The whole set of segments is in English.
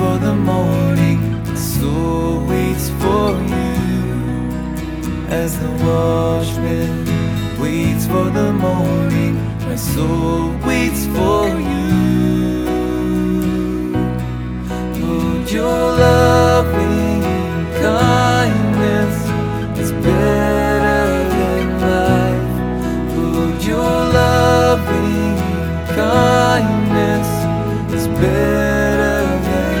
for the morning, my soul waits for you. As the watchman waits for the morning, my soul waits for you. Lord, your loving kindness is better than life. Lord, your loving kindness is better than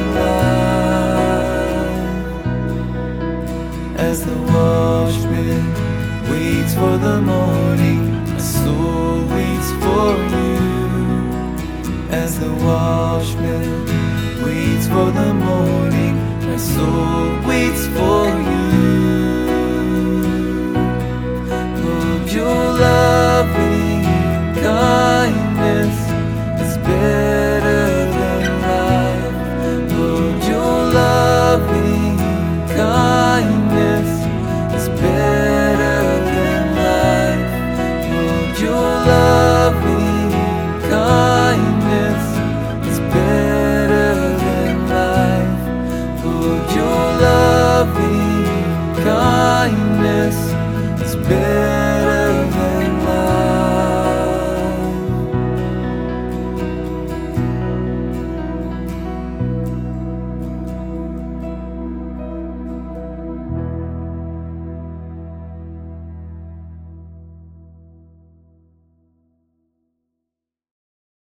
life. As the watchman waits for the morning, my soul waits for you. As the watchman waits for the morning, my soul waits for you. Lord, your love